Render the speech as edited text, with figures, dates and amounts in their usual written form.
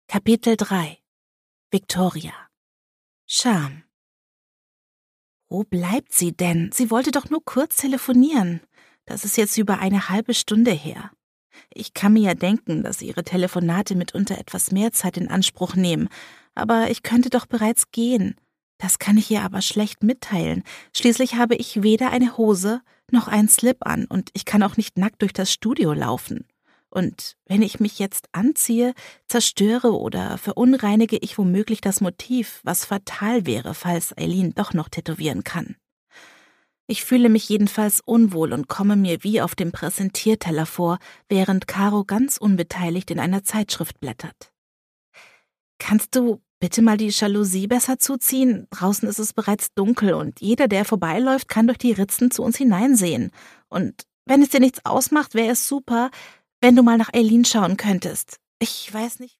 Kapitel 3 Victoria Scham. Wo bleibt sie denn? Sie wollte doch nur kurz telefonieren. Das ist jetzt über eine halbe Stunde her. Ich kann mir ja denken, dass ihre Telefonate mitunter etwas mehr Zeit in Anspruch nehmen, aber ich könnte doch bereits gehen. Das kann ich ihr aber schlecht mitteilen. Schließlich habe ich weder eine Hose noch einen Slip an und ich kann auch nicht nackt durch das Studio laufen. Und wenn ich mich jetzt anziehe, zerstöre oder verunreinige ich womöglich das Motiv, was fatal wäre, falls Eileen doch noch tätowieren kann. Ich fühle mich jedenfalls unwohl und komme mir wie auf dem Präsentierteller vor, während Caro ganz unbeteiligt in einer Zeitschrift blättert. »Kannst du bitte mal die Jalousie besser zuziehen? Draußen ist es bereits dunkel und jeder, der vorbeiläuft, kann durch die Ritzen zu uns hineinsehen. Und wenn es dir nichts ausmacht, wäre es super, wenn du mal nach Eileen schauen könntest. Ich weiß nicht.«